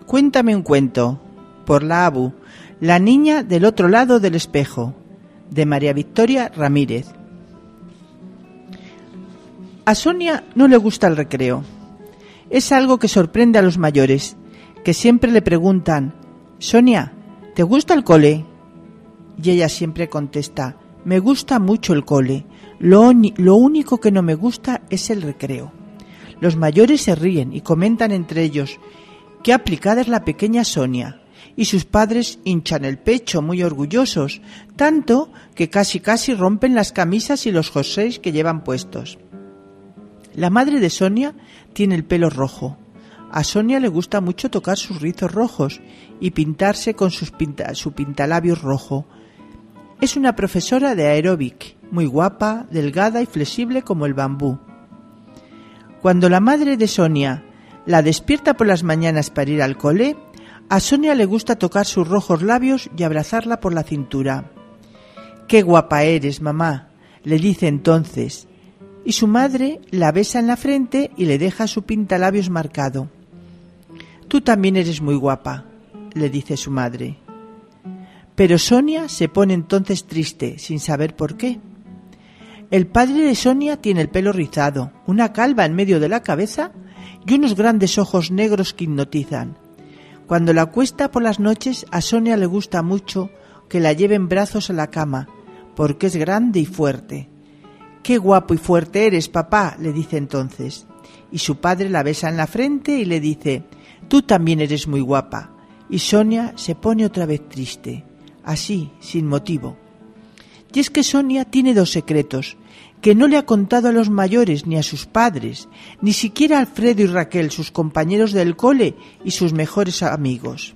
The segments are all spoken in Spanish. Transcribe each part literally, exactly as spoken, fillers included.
Cuéntame un cuento, por la Abu, La niña del otro lado del espejo, de María Victoria Ramírez. A Sonia no le gusta el recreo. Es algo que sorprende a los mayores, que siempre le preguntan: Sonia, ¿te gusta el cole? Y ella siempre contesta: me gusta mucho el cole, lo, lo único que no me gusta es el recreo. Los mayores se ríen y comentan entre ellos: qué aplicada es la pequeña Sonia. Y sus padres hinchan el pecho muy orgullosos, tanto que casi casi rompen las camisas y los jerseys que llevan puestos. La madre de Sonia tiene el pelo rojo. A Sonia le gusta mucho tocar sus rizos rojos y pintarse con sus pinta, su pintalabios rojo. Es una profesora de aeróbic, muy guapa, delgada y flexible como el bambú. Cuando la madre de Sonia la despierta por las mañanas para ir al cole, a Sonia le gusta tocar sus rojos labios y abrazarla por la cintura. «Qué guapa eres, mamá», le dice entonces, y su madre la besa en la frente y le deja su pintalabios marcado. «Tú también eres muy guapa», le dice su madre. Pero Sonia se pone entonces triste, sin saber por qué. El padre de Sonia tiene el pelo rizado, una calva en medio de la cabeza y unos grandes ojos negros que hipnotizan. Cuando la acuesta por las noches, a Sonia le gusta mucho que la lleve en brazos a la cama, porque es grande y fuerte. «Qué guapo y fuerte eres, papá», le dice entonces. Y su padre la besa en la frente y le dice: «Tú también eres muy guapa». Y Sonia se pone otra vez triste, así, sin motivo. Y es que Sonia tiene dos secretos, que no le ha contado a los mayores ni a sus padres, ni siquiera a Alfredo y Raquel, sus compañeros del cole y sus mejores amigos.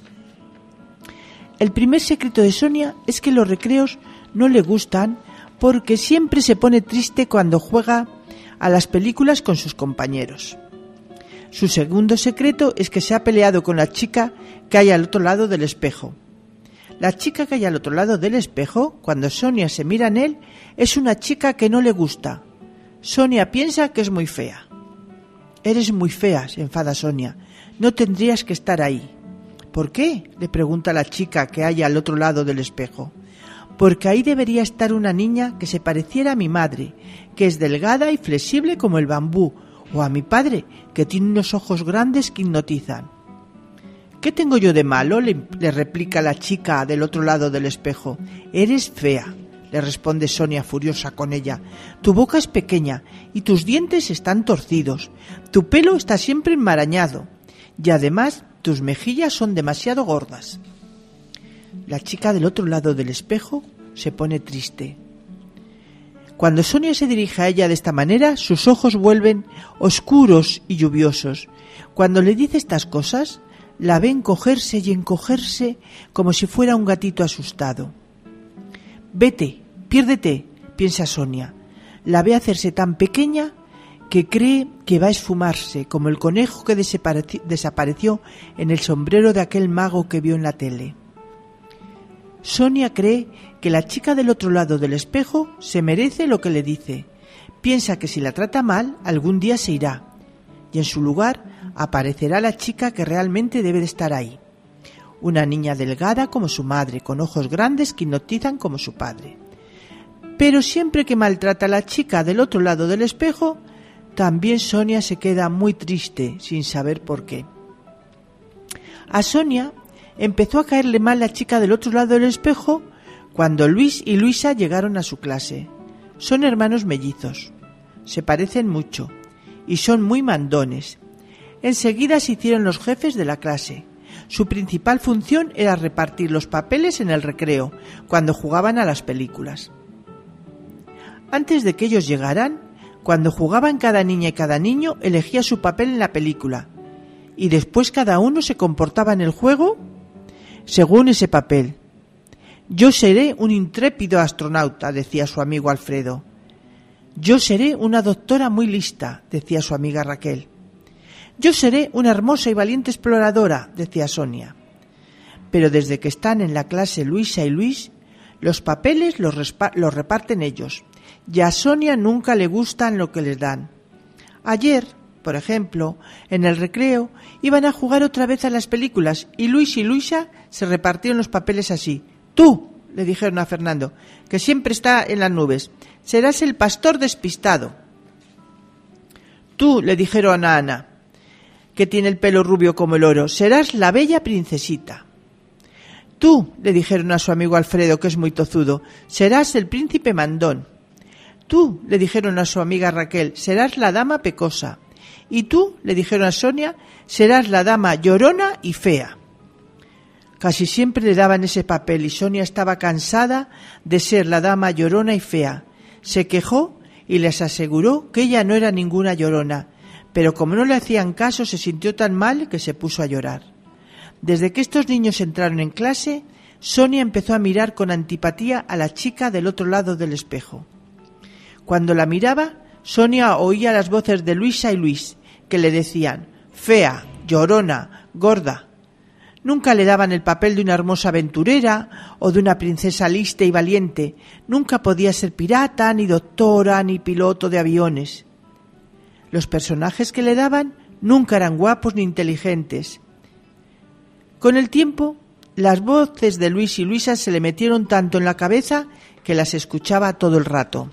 El primer secreto de Sonia es que los recreos no le gustan porque siempre se pone triste cuando juega a las películas con sus compañeros. Su segundo secreto es que se ha peleado con la chica que hay al otro lado del espejo. La chica que hay al otro lado del espejo, cuando Sonia se mira en él, es una chica que no le gusta. Sonia piensa que es muy fea. «Eres muy fea», se enfada Sonia. «No tendrías que estar ahí». «¿Por qué?», le pregunta la chica que hay al otro lado del espejo. «Porque ahí debería estar una niña que se pareciera a mi madre, que es delgada y flexible como el bambú, o a mi padre, que tiene unos ojos grandes que hipnotizan». «¿Qué tengo yo de malo?», le, le replica la chica del otro lado del espejo. «Eres fea», le responde Sonia furiosa con ella. «Tu boca es pequeña y tus dientes están torcidos. Tu pelo está siempre enmarañado y además tus mejillas son demasiado gordas». La chica del otro lado del espejo se pone triste. Cuando Sonia se dirige a ella de esta manera, sus ojos vuelven oscuros y lluviosos. Cuando le dice estas cosas, la ve encogerse y encogerse como si fuera un gatito asustado. «Vete, piérdete», piensa Sonia. La ve hacerse tan pequeña que cree que va a esfumarse, como el conejo que desapareció en el sombrero de aquel mago que vio en la tele. Sonia cree que la chica del otro lado del espejo se merece lo que le dice. Piensa que si la trata mal, algún día se irá, y en su lugar aparecerá la chica que realmente debe de estar ahí. Una niña delgada como su madre, con ojos grandes que hipnotizan como su padre. Pero siempre que maltrata a la chica del otro lado del espejo, también Sonia se queda muy triste, sin saber por qué. A Sonia empezó a caerle mal la chica del otro lado del espejo cuando Luis y Luisa llegaron a su clase. Son hermanos mellizos, se parecen mucho y son muy mandones. Enseguida se hicieron los jefes de la clase. Su principal función era repartir los papeles en el recreo, cuando jugaban a las películas. Antes de que ellos llegaran, cuando jugaban cada niña y cada niño elegía su papel en la película, y después cada uno se comportaba en el juego según ese papel. «Yo seré un intrépido astronauta», decía su amigo Alfredo. «Yo seré una doctora muy lista», decía su amiga Raquel. «Yo seré una hermosa y valiente exploradora», decía Sonia. Pero desde que están en la clase Luisa y Luis, los papeles los, respa- los reparten ellos, y a Sonia nunca le gustan lo que les dan. Ayer, Por ejemplo, en el recreo iban a jugar otra vez a las películas y Luis y Luisa se repartieron los papeles así. Tú, le dijeron a Fernando, que siempre está en las nubes, serás el pastor despistado. Tú, le dijeron a Ana, que tiene el pelo rubio como el oro, serás la bella princesita. Tú, le dijeron a su amigo Alfredo, que es muy tozudo, serás el príncipe mandón. Tú, le dijeron a su amiga Raquel, serás la dama pecosa. Y tú, le dijeron a Sonia, serás la dama llorona y fea. Casi siempre le daban ese papel y Sonia estaba cansada de ser la dama llorona y fea. Se quejó y les aseguró que ella no era ninguna llorona, pero como no le hacían caso se sintió tan mal que se puso a llorar. Desde que estos niños entraron en clase, Sonia empezó a mirar con antipatía a la chica del otro lado del espejo. Cuando la miraba, Sonia oía las voces de Luisa y Luis, que le decían fea, llorona, gorda. Nunca le daban el papel de una hermosa aventurera o de una princesa lista y valiente. Nunca podía ser pirata, ni doctora, ni piloto de aviones. Los personajes que le daban nunca eran guapos ni inteligentes. Con el tiempo, las voces de Luis y Luisa se le metieron tanto en la cabeza que las escuchaba todo el rato.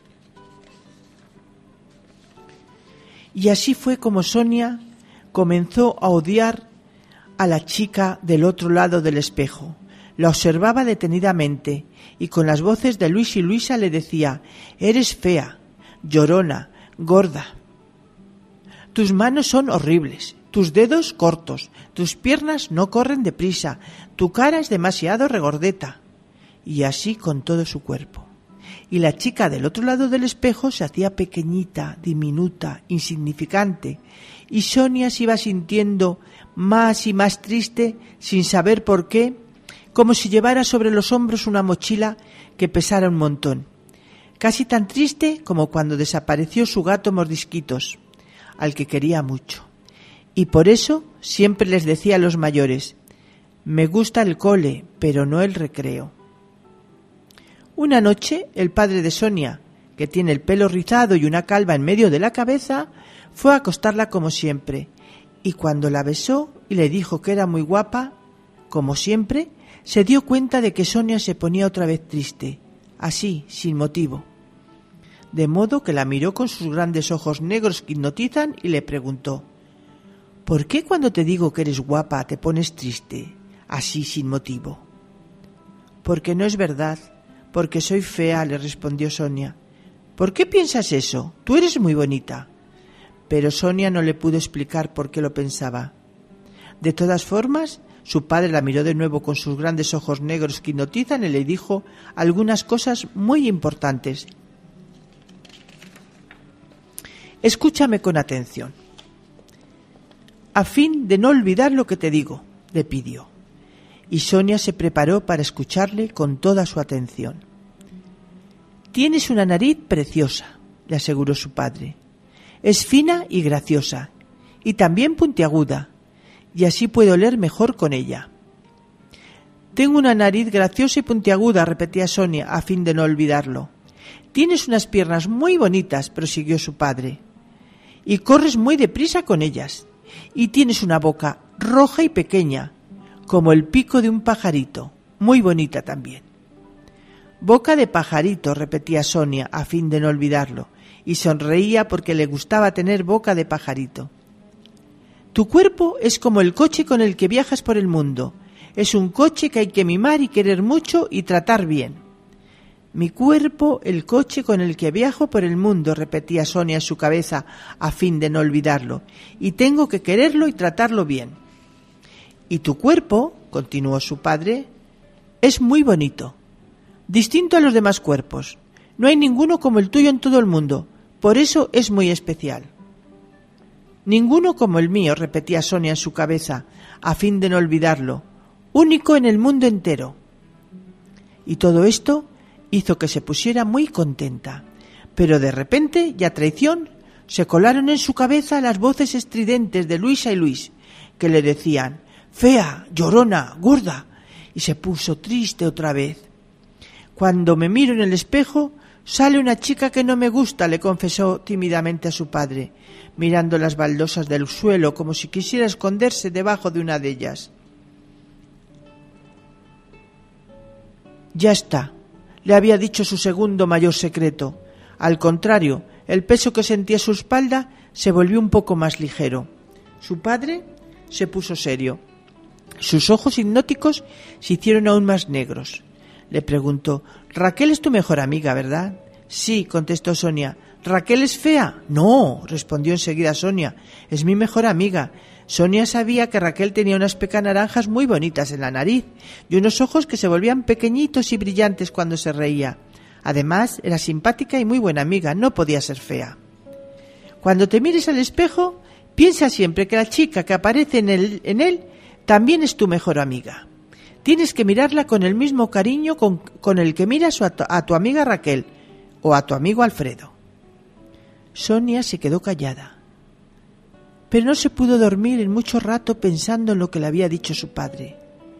Y así fue como Sonia comenzó a odiar a la chica del otro lado del espejo. La observaba detenidamente y con las voces de Luis y Luisa le decía: eres fea, llorona, gorda. Tus manos son horribles, tus dedos cortos, tus piernas no corren deprisa, tu cara es demasiado regordeta. Y así con todo su cuerpo. Y la chica del otro lado del espejo se hacía pequeñita, diminuta, insignificante, y Sonia se iba sintiendo más y más triste sin saber por qué, como si llevara sobre los hombros una mochila que pesara un montón. Casi tan triste como cuando desapareció su gato Mordisquitos, al que quería mucho. Y por eso siempre les decía a los mayores: me gusta el cole, pero no el recreo. Una noche, el padre de Sonia, que tiene el pelo rizado y una calva en medio de la cabeza, fue a acostarla como siempre, y cuando la besó y le dijo que era muy guapa, como siempre, se dio cuenta de que Sonia se ponía otra vez triste, así, sin motivo. De modo que la miró con sus grandes ojos negros que hipnotizan y le preguntó: ¿por qué cuando te digo que eres guapa te pones triste, así sin motivo? Porque no es verdad. Porque soy fea, le respondió Sonia. ¿Por qué piensas eso? Tú eres muy bonita. Pero Sonia no le pudo explicar por qué lo pensaba. De todas formas, su padre la miró de nuevo con sus grandes ojos negros que hipnotizan y le dijo algunas cosas muy importantes. Escúchame con atención. A fin de no olvidar lo que te digo, le pidió. Y Sonia se preparó para escucharle con toda su atención. Tienes una nariz preciosa, le aseguró su padre. Es fina y graciosa, y también puntiaguda, y así puedo oler mejor con ella. Tengo una nariz graciosa y puntiaguda, repetía Sonia, a fin de no olvidarlo. Tienes unas piernas muy bonitas, prosiguió su padre, y corres muy deprisa con ellas, y tienes una boca roja y pequeña, como el pico de un pajarito, muy bonita también. Boca de pajarito, repetía Sonia, a fin de no olvidarlo, y sonreía porque le gustaba tener boca de pajarito. Tu cuerpo es como el coche con el que viajas por el mundo. Es un coche que hay que mimar y querer mucho y tratar bien. Mi cuerpo, el coche con el que viajo por el mundo, repetía Sonia en su cabeza, a fin de no olvidarlo, y tengo que quererlo y tratarlo bien. Y tu cuerpo, continuó su padre, es muy bonito, distinto a los demás cuerpos. No hay ninguno como el tuyo en todo el mundo, por eso es muy especial. Ninguno como el mío, repetía Sonia en su cabeza, a fin de no olvidarlo, único en el mundo entero. Y todo esto hizo que se pusiera muy contenta, pero de repente, y a traición, se colaron en su cabeza las voces estridentes de Luisa y Luis, que le decían: fea, llorona, gorda, y se puso triste otra vez. Cuando me miro en el espejo, Sale una chica que no me gusta, le confesó tímidamente a su padre, mirando las baldosas del suelo como si quisiera esconderse debajo de una de ellas. Ya está, le había dicho su segundo mayor secreto. Al contrario, el peso que sentía a su espalda se volvió un poco más ligero. Su padre se puso serio. Sus ojos hipnóticos se hicieron aún más negros. Le preguntó: Raquel es tu mejor amiga, ¿verdad? Sí, contestó Sonia. ¿Raquel es fea? No, respondió enseguida Sonia. Es mi mejor amiga. Sonia sabía que Raquel tenía unas pecas naranjas muy bonitas en la nariz y unos ojos que se volvían pequeñitos y brillantes cuando se reía. Además, era simpática y muy buena amiga, no podía ser fea. Cuando te mires al espejo, piensa siempre que la chica que aparece en, el, en él también es tu mejor amiga. Tienes que mirarla con el mismo cariño con, con el que miras a tu, a tu amiga Raquel o a tu amigo Alfredo. Sonia se quedó callada, pero no se pudo dormir en mucho rato pensando en lo que le había dicho su padre,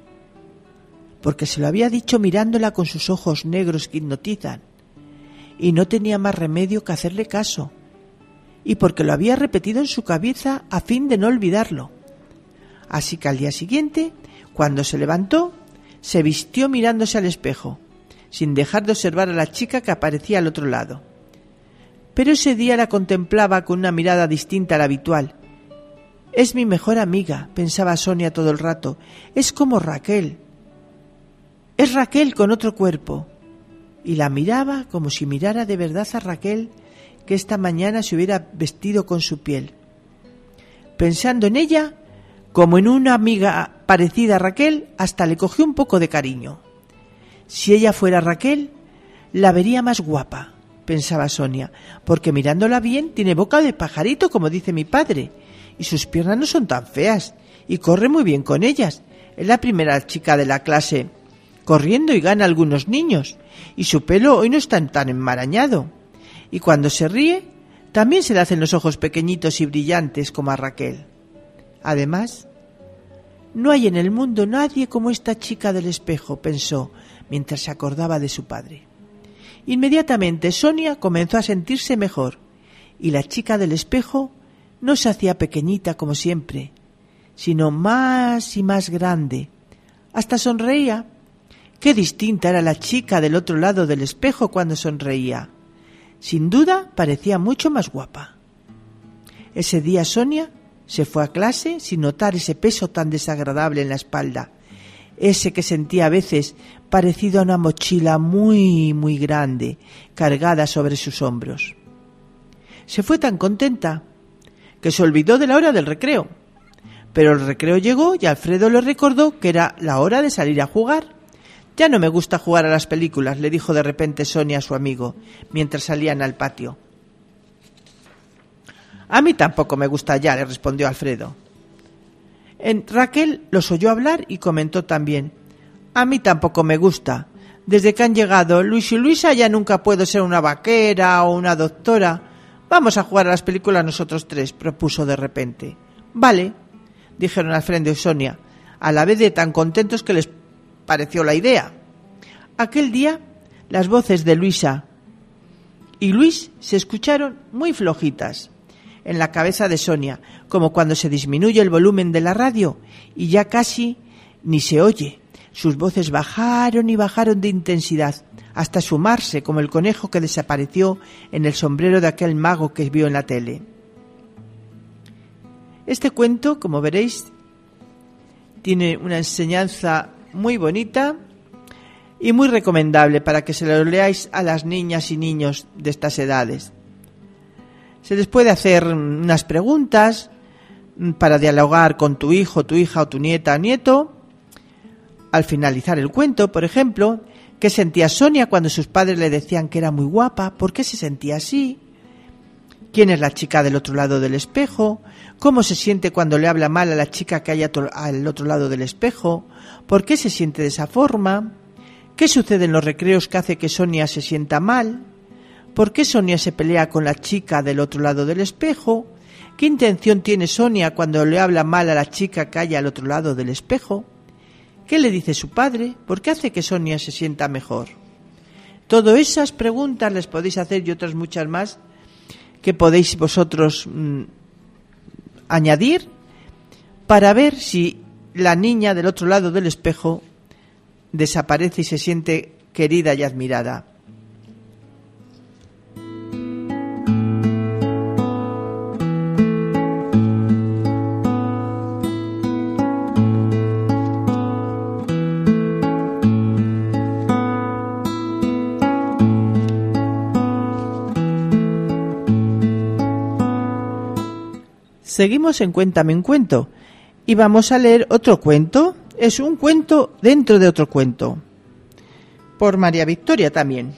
porque se lo había dicho mirándola con sus ojos negros que hipnotizan, y no tenía más remedio que hacerle caso, y porque lo había repetido en su cabeza a fin de no olvidarlo. Así que al día siguiente, cuando se levantó, se vistió mirándose al espejo, sin dejar de observar a la chica que aparecía al otro lado. Pero ese día la contemplaba con una mirada distinta a la habitual. Es mi mejor amiga, pensaba Sonia todo el rato. Es como Raquel. Es Raquel con otro cuerpo. Y la miraba como si mirara de verdad a Raquel, que esta mañana se hubiera vestido con su piel. Pensando en ella, como en una amiga parecida a Raquel, hasta le cogió un poco de cariño. Si ella fuera Raquel, la vería más guapa, pensaba Sonia, porque mirándola bien tiene boca de pajarito, como dice mi padre, y sus piernas no son tan feas, y corre muy bien con ellas. Es la primera chica de la clase corriendo y gana algunos niños, y su pelo hoy no está tan enmarañado, y cuando se ríe también se le hacen los ojos pequeñitos y brillantes como a Raquel. Además, no hay en el mundo nadie como esta chica del espejo, pensó mientras se acordaba de su padre. Inmediatamente Sonia comenzó a sentirse mejor, y la chica del espejo no se hacía pequeñita como siempre, sino más y más grande. Hasta sonreía. Qué distinta era la chica del otro lado del espejo cuando sonreía. Sin duda parecía mucho más guapa. Ese día Sonia se fue a clase sin notar ese peso tan desagradable en la espalda, ese que sentía a veces parecido a una mochila muy, muy grande, cargada sobre sus hombros. Se fue tan contenta que se olvidó de la hora del recreo. Pero el recreo llegó y Alfredo le recordó que era la hora de salir a jugar. Ya no me gusta jugar a las películas, le dijo de repente Sonia a su amigo, mientras salían al patio. A mí tampoco me gusta ya, le respondió Alfredo. En Raquel los oyó hablar y comentó también: a mí tampoco me gusta. Desde que han llegado Luis y Luisa ya nunca puedo ser una vaquera o una doctora. Vamos a jugar a las películas nosotros tres, propuso de repente. Vale, dijeron Alfredo y Sonia, a la vez de tan contentos que les pareció la idea. Aquel día las voces de Luisa y Luis se escucharon muy flojitas en la cabeza de Sonia, como cuando se disminuye el volumen de la radio y ya casi ni se oye. Sus voces bajaron y bajaron de intensidad hasta sumarse como el conejo que desapareció en el sombrero de aquel mago que vio en la tele. Este cuento, como veréis, tiene una enseñanza muy bonita y muy recomendable para que se lo leáis a las niñas y niños de estas edades. Se les puede hacer unas preguntas para dialogar con tu hijo, tu hija o tu nieta o nieto. Al finalizar el cuento, por ejemplo, ¿qué sentía Sonia cuando sus padres le decían que era muy guapa? ¿Por qué se sentía así? ¿Quién es la chica del otro lado del espejo? ¿Cómo se siente cuando le habla mal a la chica que hay al otro lado del espejo? ¿Por qué se siente de esa forma? ¿Qué sucede en los recreos que hace que Sonia se sienta mal? ¿Por qué Sonia se pelea con la chica del otro lado del espejo? ¿Qué intención tiene Sonia cuando le habla mal a la chica que hay al otro lado del espejo? ¿Qué le dice su padre? ¿Por qué hace que Sonia se sienta mejor? Todas esas preguntas les podéis hacer y otras muchas más que podéis vosotros mmm, añadir para ver si la niña del otro lado del espejo desaparece y se siente querida y admirada. Seguimos en Cuéntame un cuento y vamos a leer otro cuento. Es un cuento dentro de otro cuento, por María Victoria también.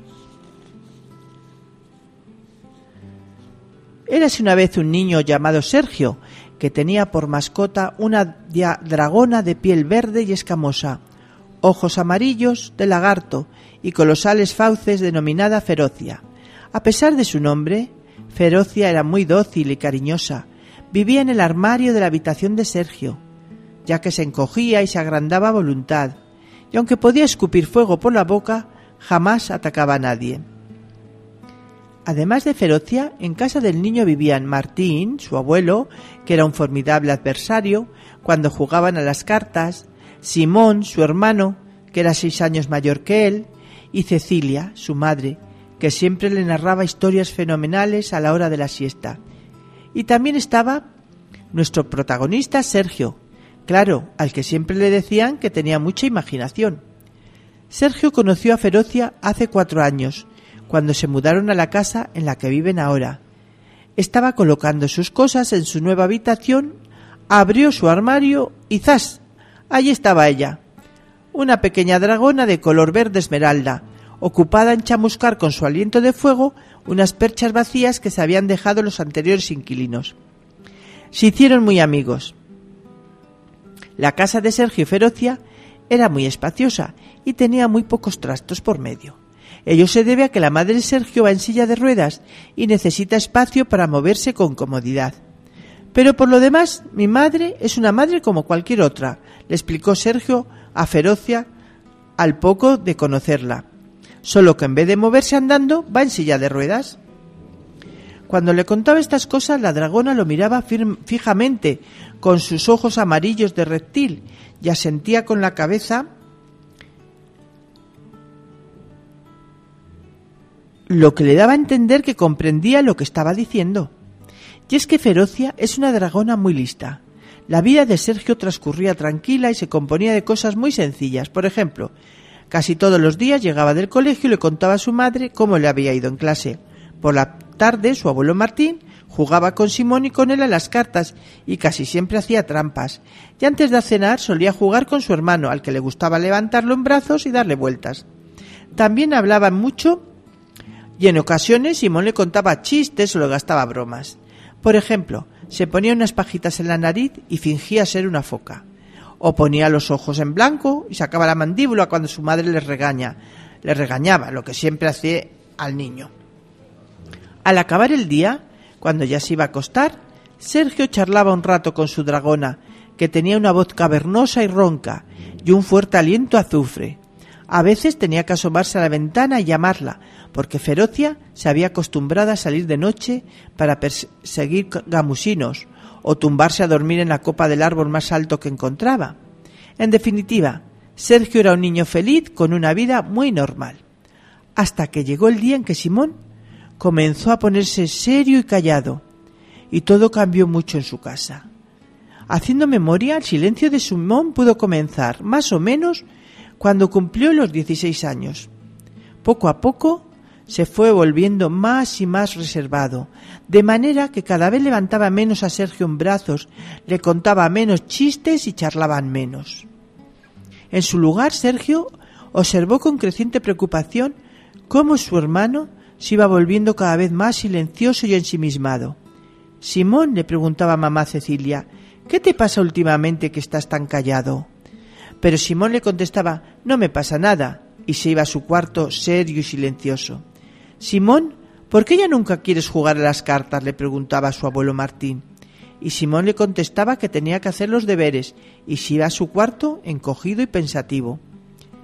Érase una vez un niño llamado Sergio, que tenía por mascota una dragona de piel verde y escamosa, ojos amarillos de lagarto y colosales fauces denominada Ferocia. A pesar de su nombre, Ferocia era muy dócil y cariñosa. Vivía en el armario de la habitación de Sergio, ya que se encogía y se agrandaba a voluntad, y aunque podía escupir fuego por la boca, jamás atacaba a nadie. Además de Ferocia, en casa del niño vivían Martín, su abuelo, que era un formidable adversario cuando jugaban a las cartas, Simón, su hermano, que era seis años mayor que él, y Cecilia, su madre, que siempre le narraba historias fenomenales a la hora de la siesta. Y también estaba nuestro protagonista Sergio, claro, al que siempre le decían que tenía mucha imaginación. Sergio conoció a Ferocia hace cuatro años, cuando se mudaron a la casa en la que viven ahora. Estaba colocando sus cosas en su nueva habitación, abrió su armario y ¡zas! Allí estaba ella, una pequeña dragona de color verde esmeralda, ocupada en chamuscar con su aliento de fuego unas perchas vacías que se habían dejado los anteriores inquilinos. Se hicieron muy amigos. La casa de Sergio y Ferocia era muy espaciosa y tenía muy pocos trastos por medio. Ello se debe a que la madre de Sergio va en silla de ruedas y necesita espacio para moverse con comodidad. Pero por lo demás, mi madre es una madre como cualquier otra, le explicó Sergio a Ferocia al poco de conocerla. Solo que en vez de moverse andando, va en silla de ruedas. Cuando le contaba estas cosas, la dragona lo miraba firme, fijamente, con sus ojos amarillos de reptil, y asentía con la cabeza, lo que le daba a entender que comprendía lo que estaba diciendo. Y es que Ferocia es una dragona muy lista. La vida de Sergio transcurría tranquila y se componía de cosas muy sencillas. Por ejemplo, casi todos los días llegaba del colegio y le contaba a su madre cómo le había ido en clase. Por la tarde, su abuelo Martín jugaba con Simón y con él a las cartas y casi siempre hacía trampas. Y antes de cenar solía jugar con su hermano, al que le gustaba levantarlo en brazos y darle vueltas. También hablaban mucho y en ocasiones Simón le contaba chistes o le gastaba bromas. Por ejemplo, se ponía unas pajitas en la nariz y fingía ser una foca. O ponía los ojos en blanco y sacaba la mandíbula cuando su madre le regaña, le regañaba, lo que siempre hacía al niño. Al acabar el día, cuando ya se iba a acostar, Sergio charlaba un rato con su dragona, que tenía una voz cavernosa y ronca y un fuerte aliento a azufre. A veces tenía que asomarse a la ventana y llamarla, porque Ferocia se había acostumbrado a salir de noche para perseguir gamusinos o tumbarse a dormir en la copa del árbol más alto que encontraba. En definitiva, Sergio era un niño feliz con una vida muy normal. Hasta que llegó el día en que Simón comenzó a ponerse serio y callado, y todo cambió mucho en su casa. Haciendo memoria, el silencio de Simón pudo comenzar, más o menos, cuando cumplió los dieciséis años. Poco a poco se fue volviendo más y más reservado, de manera que cada vez levantaba menos a Sergio en brazos, le contaba menos chistes y charlaban menos. En su lugar, Sergio observó con creciente preocupación cómo su hermano se iba volviendo cada vez más silencioso y ensimismado. Simón, le preguntaba a mamá Cecilia, ¿qué te pasa últimamente que estás tan callado? Pero Simón le contestaba, no me pasa nada, y se iba a su cuarto serio y silencioso. Simón, ¿por qué ya nunca quieres jugar a las cartas?, le preguntaba a su abuelo Martín. Y Simón le contestaba que tenía que hacer los deberes, y se iba a su cuarto encogido y pensativo.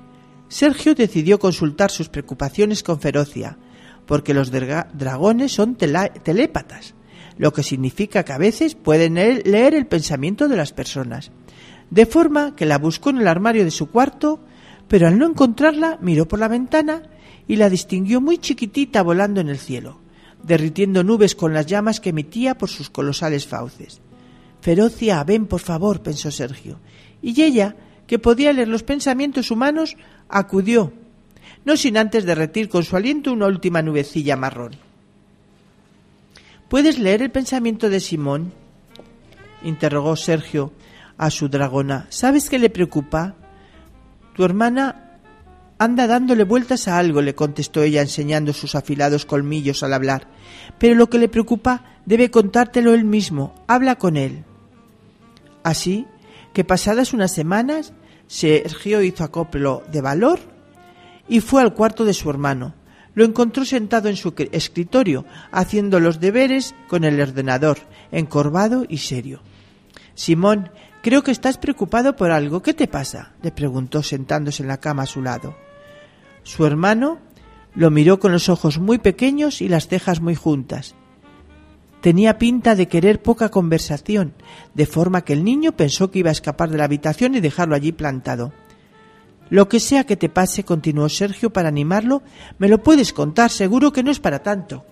Sergio decidió consultar sus preocupaciones con Ferocia, porque los dra- dragones son tela- telépatas, lo que significa que a veces pueden leer el pensamiento de las personas. De forma que la buscó en el armario de su cuarto, pero al no encontrarla miró por la ventana y la distinguió muy chiquitita volando en el cielo, derritiendo nubes con las llamas que emitía por sus colosales fauces. Ferocia, ven por favor, pensó Sergio, y ella, que podía leer los pensamientos humanos, acudió, no sin antes derretir con su aliento una última nubecilla marrón. ¿Puedes leer el pensamiento de Simón?, interrogó Sergio a su dragona. ¿Sabes qué le preocupa? Tu hermana anda dándole vueltas a algo, le contestó ella enseñando sus afilados colmillos al hablar. Pero lo que le preocupa debe contártelo él mismo. Habla con él. Así que pasadas unas semanas, Sergio hizo acoplo de valor y fue al cuarto de su hermano. Lo encontró sentado en su escritorio, haciendo los deberes con el ordenador, encorvado y serio. Simón, creo que estás preocupado por algo. ¿Qué te pasa?, le preguntó sentándose en la cama a su lado. Su hermano lo miró con los ojos muy pequeños y las cejas muy juntas. Tenía pinta de querer poca conversación, de forma que el niño pensó que iba a escapar de la habitación y dejarlo allí plantado. Lo que sea que te pase, continuó Sergio para animarlo, me lo puedes contar, seguro que no es para tanto.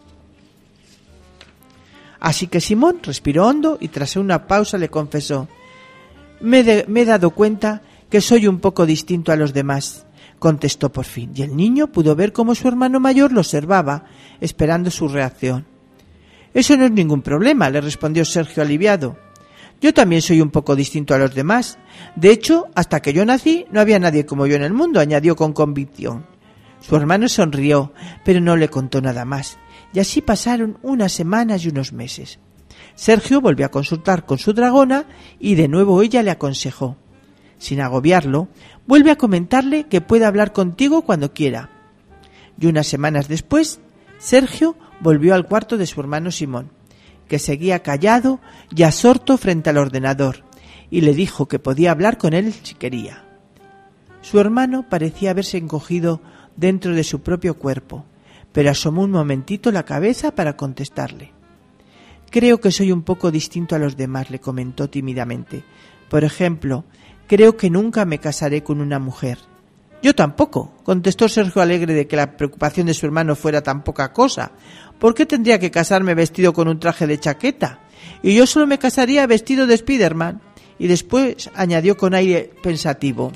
Así que Simón respiró hondo y tras una pausa le confesó: me, de, me he dado cuenta que soy un poco distinto a los demás, contestó por fin, y el niño pudo ver cómo su hermano mayor lo observaba, esperando su reacción. Eso no es ningún problema, le respondió Sergio aliviado. Yo también soy un poco distinto a los demás. De hecho, hasta que yo nací no había nadie como yo en el mundo, añadió con convicción. Su hermano sonrió, pero no le contó nada más, y así pasaron unas semanas y unos meses. Sergio volvió a consultar con su dragona y de nuevo ella le aconsejó: sin agobiarlo, vuelve a comentarle que puede hablar contigo cuando quiera. Y unas semanas después, Sergio volvió al cuarto de su hermano Simón, que seguía callado y absorto frente al ordenador, y le dijo que podía hablar con él si quería. Su hermano parecía haberse encogido dentro de su propio cuerpo, pero asomó un momentito la cabeza para contestarle. Creo que soy un poco distinto a los demás, le comentó tímidamente. Por ejemplo, creo que nunca me casaré con una mujer. Yo tampoco, contestó Sergio alegre de que la preocupación de su hermano fuera tan poca cosa. ¿Por qué tendría que casarme vestido con un traje de chaqueta? Y yo solo me casaría vestido de Spiderman. Y después añadió con aire pensativo: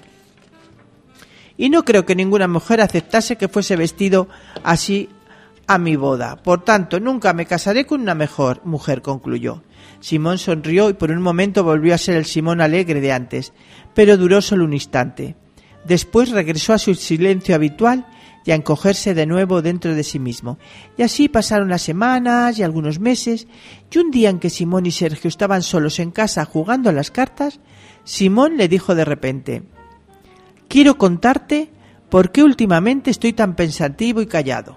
y no creo que ninguna mujer aceptase que fuese vestido así a mi boda. Por tanto, nunca me casaré con una mejor mujer, concluyó. Simón sonrió y por un momento volvió a ser el Simón alegre de antes, pero duró solo un instante. Después regresó a su silencio habitual y a encogerse de nuevo dentro de sí mismo. Y así pasaron las semanas y algunos meses, y un día en que Simón y Sergio estaban solos en casa jugando a las cartas, Simón le dijo de repente: quiero contarte por qué últimamente estoy tan pensativo y callado.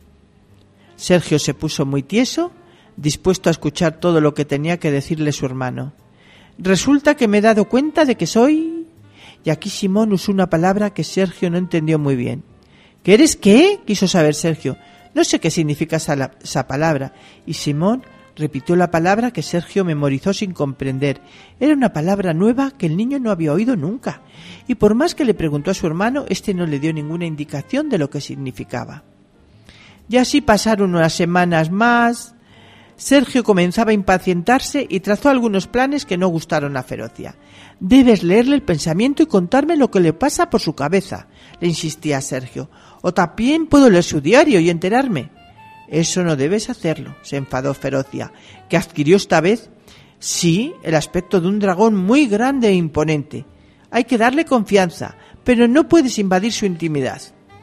Sergio se puso muy tieso, dispuesto a escuchar todo lo que tenía que decirle su hermano. Resulta que me he dado cuenta de que soy... Y aquí Simón usó una palabra que Sergio no entendió muy bien. ¿Qué eres qué?, quiso saber Sergio. No sé qué significa esa, esa palabra. Y Simón repitió la palabra que Sergio memorizó sin comprender. Era una palabra nueva que el niño no había oído nunca. Y por más que le preguntó a su hermano, éste no le dio ninguna indicación de lo que significaba. Y así pasaron unas semanas más. Sergio comenzaba a impacientarse y trazó algunos planes que no gustaron a Ferocia. Debes leerle el pensamiento y contarme lo que le pasa por su cabeza, le insistía Sergio. O también puedo leer su diario y enterarme. Eso no debes hacerlo, se enfadó Ferocia, que adquirió esta vez, sí, el aspecto de un dragón muy grande e imponente. Hay que darle confianza, pero no puedes invadir su intimidad.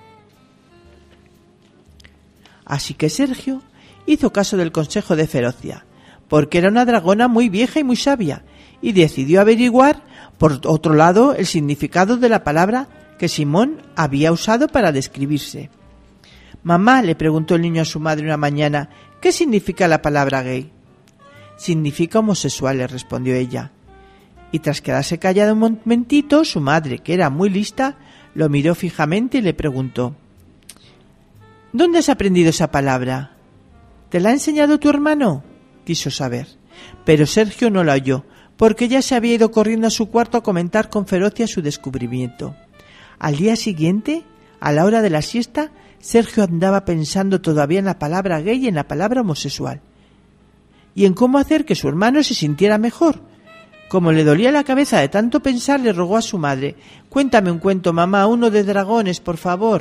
Así que Sergio hizo caso del consejo de Ferocia, porque era una dragona muy vieja y muy sabia, y decidió averiguar, por otro lado, el significado de la palabra que Simón había usado para describirse. Mamá, le preguntó el niño a su madre una mañana, ¿qué significa la palabra gay? Significa homosexual, le respondió ella. Y tras quedarse callada un momentito, su madre, que era muy lista, Lo miró fijamente y le preguntó: ¿Dónde has aprendido esa palabra? ¿Te la ha enseñado tu hermano? Quiso saber. Pero Sergio no la oyó, porque ya se había ido corriendo a su cuarto a comentar con ferocia su descubrimiento. Al día siguiente, a la hora de la siesta, Sergio andaba pensando todavía en la palabra gay y en la palabra homosexual, y en cómo hacer que su hermano se sintiera mejor. Como le dolía la cabeza de tanto pensar, le rogó a su madre: «Cuéntame un cuento, mamá, uno de dragones, por favor».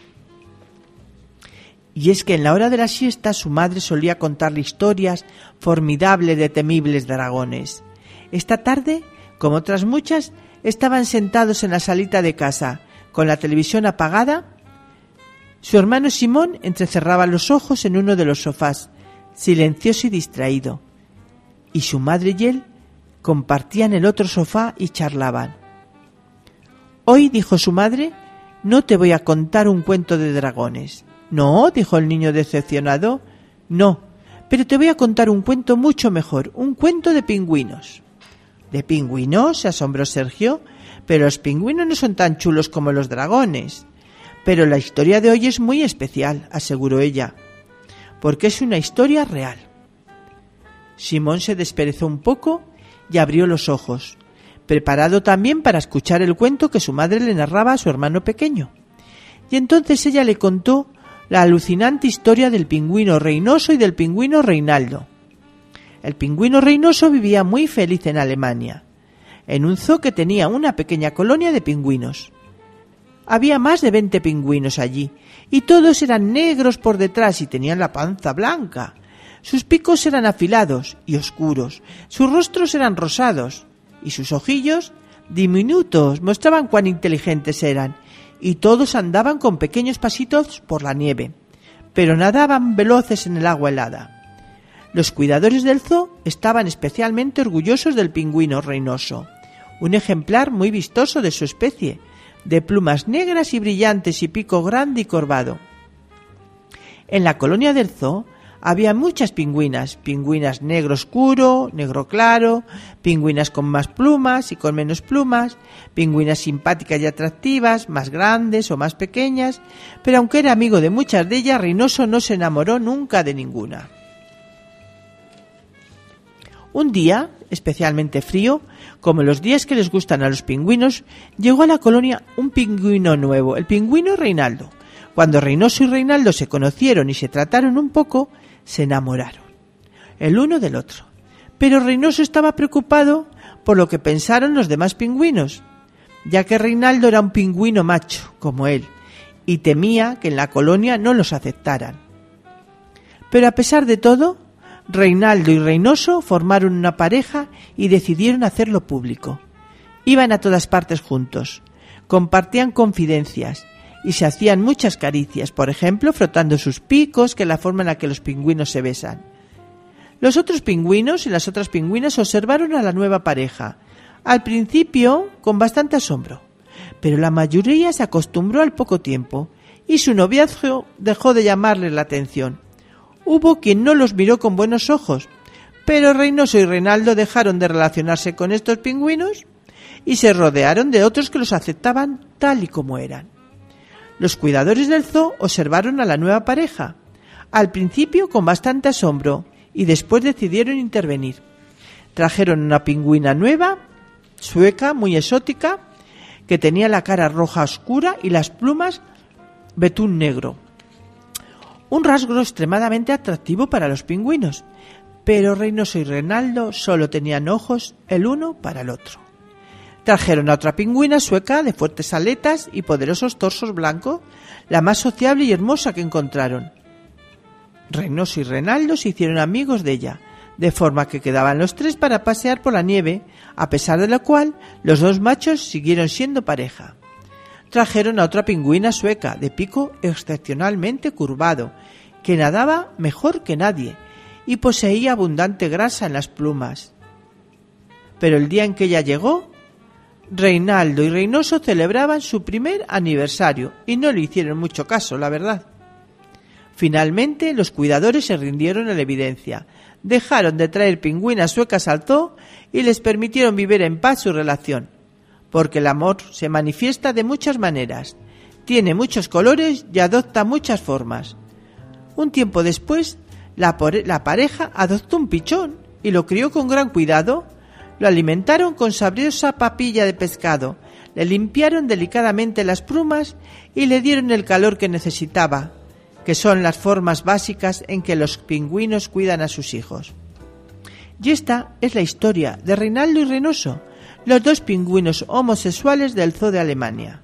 Y es que en la hora de la siesta su madre solía contarle historias formidables de temibles dragones. Esta tarde, como otras muchas, estaban sentados en la salita de casa, con la televisión apagada. Su hermano Simón entrecerraba los ojos en uno de los sofás, silencioso y distraído, y su madre y él compartían el otro sofá y charlaban. «Hoy», dijo su madre, «no te voy a contar un cuento de dragones». «No», dijo el niño decepcionado. «No, pero te voy a contar un cuento mucho mejor, un cuento de pingüinos». «¿De pingüinos?», se asombró Sergio. «Pero los pingüinos no son tan chulos como los dragones». «Pero la historia de hoy es muy especial», aseguró ella, «porque es una historia real». Simón se desperezó un poco y abrió los ojos, preparado también para escuchar el cuento que su madre le narraba a su hermano pequeño. Y entonces ella le contó la alucinante historia del pingüino Reinoso y del pingüino Reinaldo. El pingüino Reinoso vivía muy feliz en Alemania, en un zoo que tenía una pequeña colonia de pingüinos. Había más de veinte pingüinos allí, y todos eran negros por detrás y tenían la panza blanca. Sus picos eran afilados y oscuros, sus rostros eran rosados, y sus ojillos, diminutos, mostraban cuán inteligentes eran, y todos andaban con pequeños pasitos por la nieve, pero nadaban veloces en el agua helada. Los cuidadores del zoo estaban especialmente orgullosos del pingüino Reinoso, un ejemplar muy vistoso de su especie, de plumas negras y brillantes y pico grande y corvado. En la colonia del zoo había muchas pingüinas, pingüinas negro oscuro, negro claro, pingüinas con más plumas y con menos plumas, pingüinas simpáticas y atractivas, más grandes o más pequeñas, pero aunque era amigo de muchas de ellas, Reinoso no se enamoró nunca de ninguna. Un día, especialmente frío, como los días que les gustan a los pingüinos, llegó a la colonia un pingüino nuevo, el pingüino Reinaldo. Cuando Reinoso y Reinaldo se conocieron y se trataron un poco, se enamoraron, el uno del otro. Pero Reinoso estaba preocupado por lo que pensaron los demás pingüinos, ya que Reinaldo era un pingüino macho, como él, y temía que en la colonia no los aceptaran. Pero a pesar de todo, Reinaldo y Reinoso formaron una pareja y decidieron hacerlo público. Iban a todas partes juntos, compartían confidencias y se hacían muchas caricias, por ejemplo, frotando sus picos, que es la forma en la que los pingüinos se besan. Los otros pingüinos y las otras pingüinas observaron a la nueva pareja, al principio con bastante asombro, pero la mayoría se acostumbró al poco tiempo y su noviazgo dejó de llamarles la atención. Hubo quien no los miró con buenos ojos, pero Reinoso y Reinaldo dejaron de relacionarse con estos pingüinos y se rodearon de otros que los aceptaban tal y como eran. Los cuidadores del zoo observaron a la nueva pareja, al principio con bastante asombro, y después decidieron intervenir. Trajeron una pingüina nueva, sueca, muy exótica, que tenía la cara roja oscura y las plumas betún negro. Un rasgo extremadamente atractivo para los pingüinos, pero Reinoso y Reinaldo solo tenían ojos el uno para el otro. Trajeron a otra pingüina sueca de fuertes aletas y poderosos torsos blancos, la más sociable y hermosa que encontraron. Reinoso y Reinaldo se hicieron amigos de ella, de forma que quedaban los tres para pasear por la nieve, a pesar de lo cual los dos machos siguieron siendo pareja. Trajeron a otra pingüina sueca, de pico excepcionalmente curvado, que nadaba mejor que nadie y poseía abundante grasa en las plumas. Pero el día en que ella llegó, Reinaldo y Reinoso celebraban su primer aniversario y no le hicieron mucho caso, la verdad. Finalmente, los cuidadores se rindieron a la evidencia, dejaron de traer pingüinas suecas al zoo y les permitieron vivir en paz su relación. porque el amor se manifiesta de muchas maneras, tiene muchos colores y adopta muchas formas. Un tiempo después, la, la pareja adoptó un pichón y lo crió con gran cuidado. Lo alimentaron con sabrosa papilla de pescado, le limpiaron delicadamente las plumas y le dieron el calor que necesitaba, que son las formas básicas en que los pingüinos cuidan a sus hijos. Y esta es la historia de Reinaldo y Renoso, los dos pingüinos homosexuales del zoo de Alemania.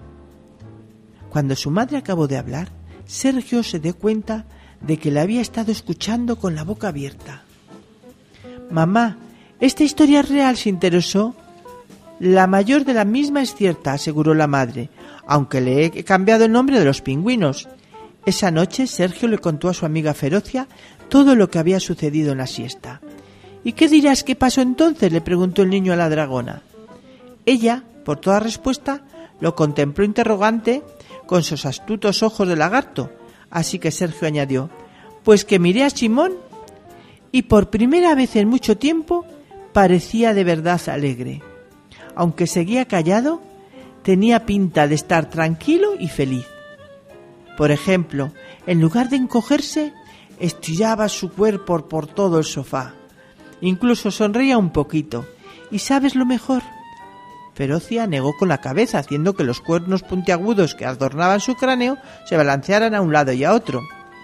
Cuando su madre acabó de hablar, Sergio se dio cuenta de que la había estado escuchando con la boca abierta. «Mamá, esta historia es real», se interesó. «La mayor de la misma es cierta», aseguró la madre, «aunque le he cambiado el nombre de los pingüinos». Esa noche Sergio le contó a su amiga Ferocia todo lo que había sucedido en la siesta. «¿Y qué dirás que pasó entonces?», le preguntó el niño a la dragona. Ella, por toda respuesta, lo contempló interrogante con sus astutos ojos de lagarto, así que Sergio añadió: «Pues que miré a Simón y por primera vez en mucho tiempo parecía de verdad alegre. Aunque seguía callado, tenía pinta de estar tranquilo y feliz. Por ejemplo, en lugar de encogerse, estiraba su cuerpo por todo el sofá. Incluso sonreía un poquito. ¿Y sabes lo mejor?». Ferocia negó con la cabeza, haciendo que los cuernos puntiagudos que adornaban su cráneo se balancearan a un lado y a otro.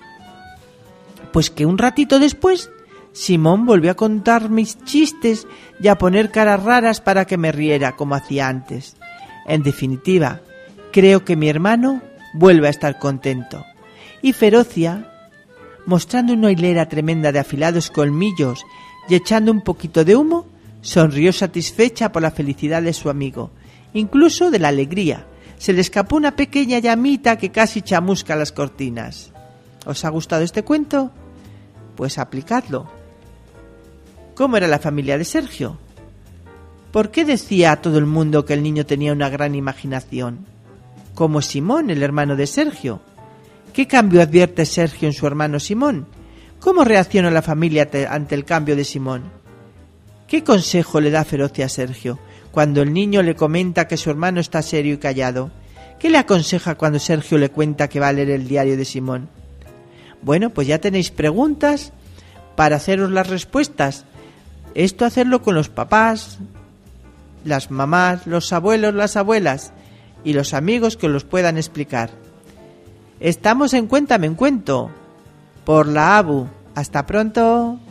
«Pues que un ratito después, Simón volvió a contar mis chistes y a poner caras raras para que me riera, como hacía antes. En definitiva, creo que mi hermano vuelve a estar contento». Y Ferocia, mostrando una hilera tremenda de afilados colmillos y echando un poquito de humo, sonrió satisfecha por la felicidad de su amigo, incluso de la alegría. Se le escapó una pequeña llamita que casi chamusca las cortinas. ¿Os ha gustado este cuento? Pues aplicadlo. ¿Cómo era la familia de Sergio? ¿Por qué decía a todo el mundo que el niño tenía una gran imaginación? ¿Cómo es Simón, el hermano de Sergio? ¿Qué cambio advierte Sergio en su hermano Simón? ¿Cómo reacciona la familia ante el cambio de Simón? ¿Qué consejo le da Ferocia a Sergio cuando el niño le comenta que su hermano está serio y callado? ¿Qué le aconseja cuando Sergio le cuenta que va a leer el diario de Simón? Bueno, pues ya tenéis preguntas para haceros las respuestas. Esto hacerlo con los papás, las mamás, los abuelos, las abuelas y los amigos que os los puedan explicar. Estamos en Cuéntame un Cuento por la A B U. Hasta pronto.